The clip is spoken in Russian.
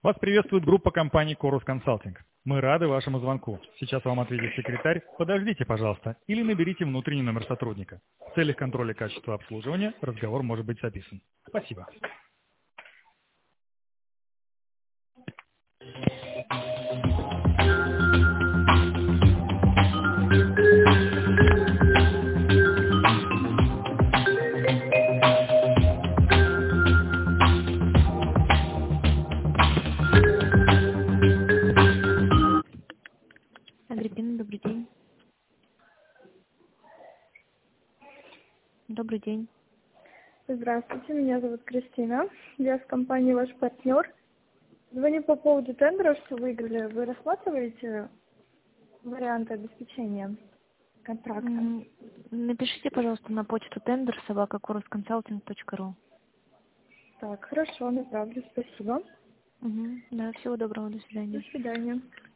Вас приветствует группа компании Chorus Consulting. Мы рады вашему звонку. Сейчас вам ответит секретарь. Подождите, пожалуйста, или наберите внутренний номер сотрудника. В целях контроля качества обслуживания разговор может быть записан. Спасибо. Агриппина, добрый день. Добрый день. Здравствуйте, меня зовут Кристина. Я с компанией «Ваш партнер». Звоню по поводу тендера, что выиграли. Вы рассматриваете варианты обеспечения контракта? Напишите, пожалуйста, на почту tender@chorusconsulting.ru. Так, хорошо, направлю. Спасибо. Да, всего доброго, до свидания. До свидания.